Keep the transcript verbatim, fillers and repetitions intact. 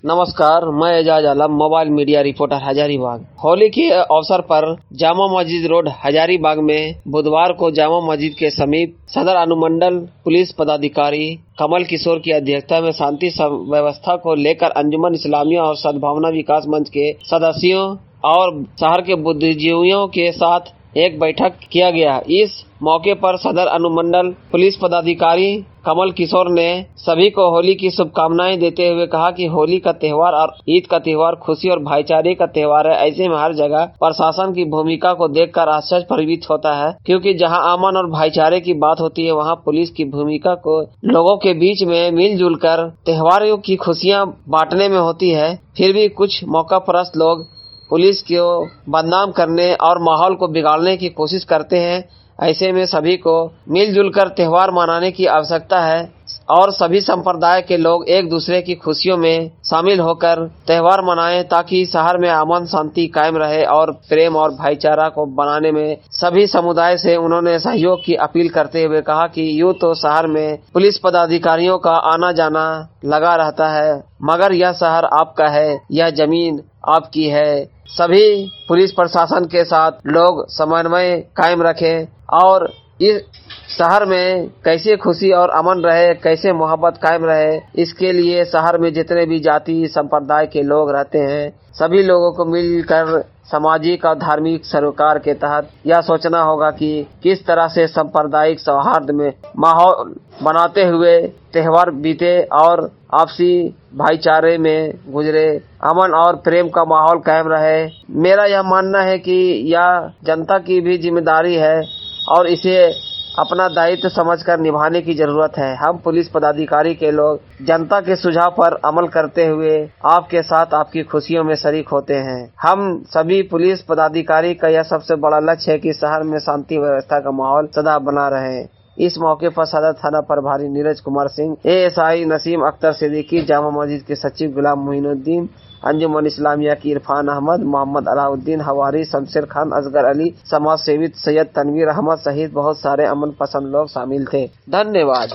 नमस्कार, मैं Ejaz Alam, mobile media reporter Hazaribagh. Holi के अवसर पर जामा मस्जिद रोड हजारीबाग में बुधवार को जामा मस्जिद के समीप सदर अनुमंडल पुलिस पदाधिकारी कमल किशोर की अध्यक्षता में शांति व्यवस्था को लेकर अंजुमन इस्लामिया और सद्भावना विकास मंच के सदस्यों और शहर के बुद्धिजीवियों के साथ एक बैठक किया गया। इस मौके पर सदर अनुमंडल पुलिस पदाधिकारी कमल किशोर ने सभी को होली की शुभकामनाएं देते हुए कहा कि होली का त्योहार और ईद का त्योहार खुशी और भाईचारे का त्योहार है। ऐसे में हर जगह प्रशासन की भूमिका को देखकर आश्चर्य प्रकट होता है, क्योंकि जहां अमन और भाईचारे की बात होती है वहां पुलिस की भूमिका को लोगों के बीच में मिलजुल कर त्योहारों की खुशियां बांटने में होती है। फिर भी कुछ मौका परस्त लोग पुलिस को बदनाम करने और माहौल को बिगाड़ने की कोशिश करते हैं। ऐसे में सभी को मिलजुल कर त्योहार मनाने की आवश्यकता है और सभी संप्रदाय के लोग एक दूसरे की खुशियों में शामिल होकर त्योहार मनाएं, ताकि शहर में अमन शांति कायम रहे और प्रेम और भाईचारा को बनाने में सभी समुदाय से उन्होंने सहयोग की अपील करते हुए कहा कि यूं तो शहर में पुलिस पदाधिकारियों का आना जाना लगा रहता है, मगर यह शहर आपका है, यह जमीन आपकी है। सभी पुलिस प्रशासन के साथ लोग समन्वय कायम रखें और इस शहर में कैसे खुशी और अमन रहे, कैसे मोहब्बत कायम रहे, इसके लिए शहर में जितने भी जाति संप्रदाय के लोग रहते हैं सभी लोगों को मिलकर सामाजिक और धार्मिक सरोकार के तहत यह सोचना होगा कि किस तरह से सांप्रदायिक सौहार्द में माहौल बनाते हुए त्योहार बीते और आपसी भाईचारे में गुजरे, अमन और प्रेम का माहौल कायम रहे। मेरा यह मानना है कि यह जनता की भी जिम्मेदारी है और इसे अपना दायित्व समझकर निभाने की जरूरत है। हम पुलिस पदाधिकारी के लोग जनता के सुझाव पर अमल करते हुए आपके साथ आपकी खुशियों में शरीक होते हैं। हम सभी पुलिस पदाधिकारी का यह सबसे बड़ा लक्ष्य है कि शहर में शांति व्यवस्था का माहौल सदा बना रहे। इस मौके पर सदर थाना प्रभारी नीरज कुमार सिंह, एएसआई नसीम अख्तर सिद्दीकी, जामा मस्जिद के सचिव गुलाम मोइनुद्दीन, अंजुमन इस्लामिया की इरफान अहमद, मोहम्मद अलाउद्दीन हवारी, शमशेर खान, असगर अली, समाज सेवी सैयद तनवीर अहमद सहित बहुत सारे अमन पसंद लोग शामिल थे। धन्यवाद।